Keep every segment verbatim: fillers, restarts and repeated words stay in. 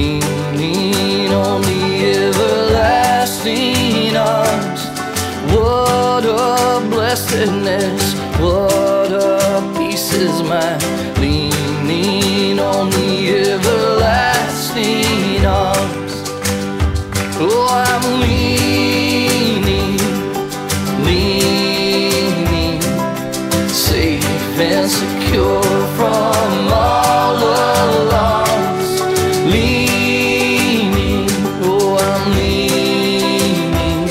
leaning on the everlasting arms. What a blessedness, what a peace is mine, leaning on the everlasting arms. Oh, I'm leaning, leaning, safe and secure from all alarms. Leaning, oh, I'm leaning,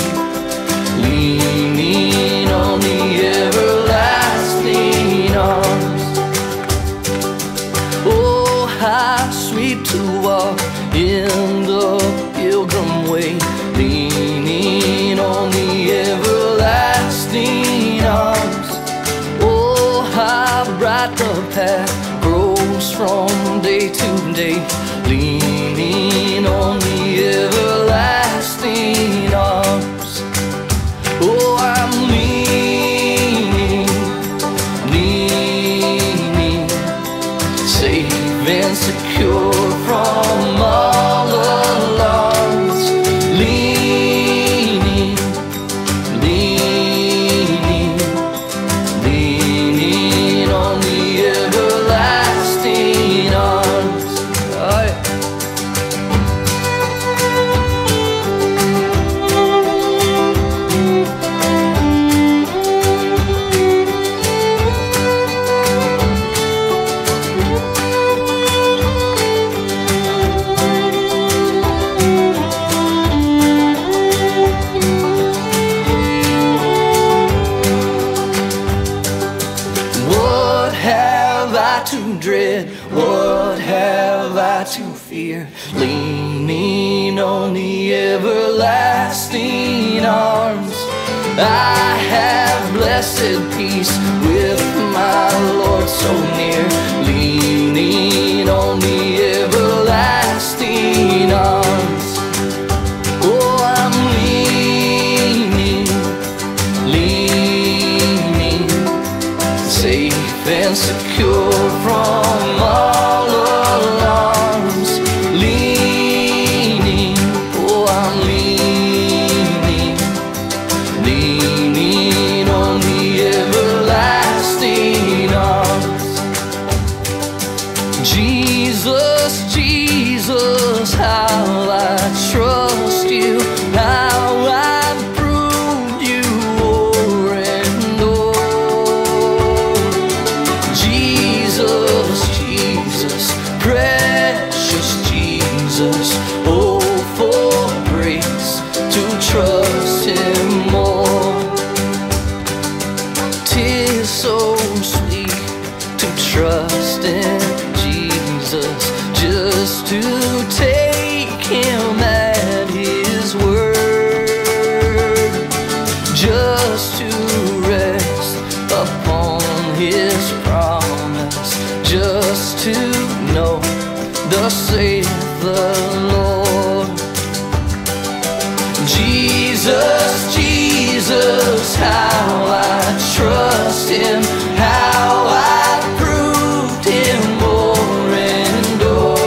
leaning on the everlasting arms. Oh, how sweet to walk in the pilgrim way, leaning on the everlasting arms. Oh, how bright the path grows from day to day, leaning on the everlasting arms. Oh, I'm leaning, leaning, safe and secure from all alarms. Leaning, leaning, leaning on the everlasting arms. Oh, yeah. What have I to dread? What have I to fear? Leaning on the everlasting arms. I have blessed peace with my Lord so near, leaning on the everlasting arms. Oh, I'm leaning, leaning, safe and secure from all alarms. Leaning, oh, I'm leaning, leaning on the everlasting arms. Jesus, Jesus, how I trust you, how I've proved you o'er and o'er. Jesus, Jesus, precious Jesus, oh, for grace to trust Him more. 'Tis so sweet to trust in Jesus, just to take Him at His word, just to rest upon His promise, just to know thus saith the Lord. Jesus, Jesus, how I trust Him, how I proved Him o'er and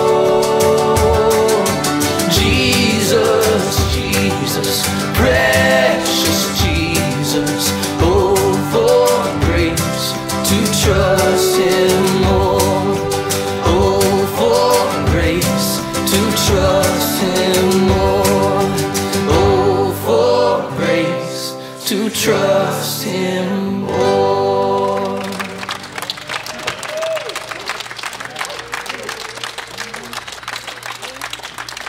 o'er. Jesus, Jesus, precious Jesus, oh, for grace to trust Him more. Oh, for grace to trust Him more. Oh, for grace to trust Him